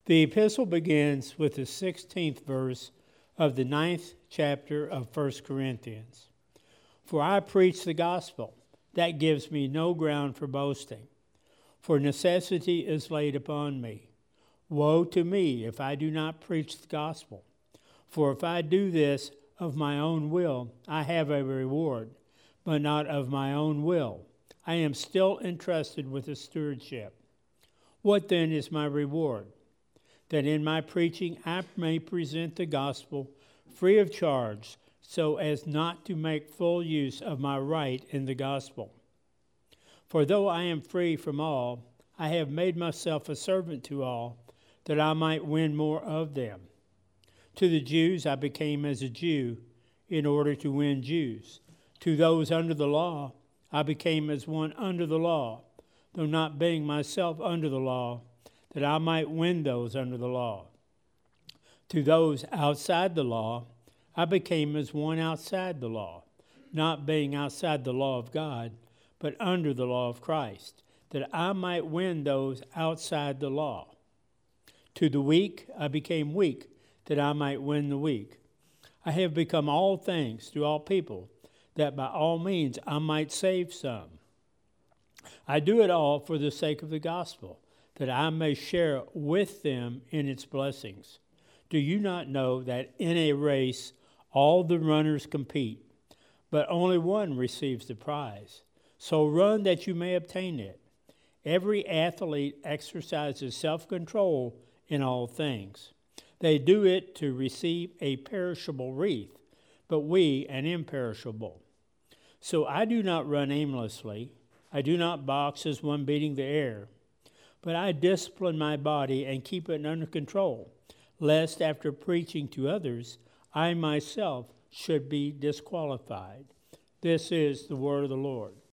The epistle begins with the 16th verse of the 9th chapter of 1 Corinthians. For I preach the gospel, that gives me no ground for boasting. For necessity is laid upon me. Woe to me if I do not preach the gospel. For if I do this of my own will, I have a reward, but not of my own will. I am still entrusted with a stewardship. What then is my reward? That in my preaching I may present the gospel free of charge, so as not to make full use of my right in the gospel. For though I am free from all, I have made myself a servant to all, that I might win more of them. To the Jews I became as a Jew, in order to win Jews. To those under the law I became as one under the law, though not being myself under the law, that I might win those under the law. To those outside the law, I became as one outside the law, not being outside the law of God, but under the law of Christ, that I might win those outside the law. To the weak, I became weak, that I might win the weak. I have become all things to all people, that by all means I might save some. I do it all for the sake of the gospel, that I may share with them in its blessings. Do you not know that in a race all the runners compete, but only one receives the prize? So run that you may obtain it. Every athlete exercises self-control in all things. They do it to receive a perishable wreath, but we an imperishable. So I do not run aimlessly. I do not box as one beating the air. But I discipline my body and keep it under control, lest after preaching to others, I myself should be disqualified. This is the word of the Lord.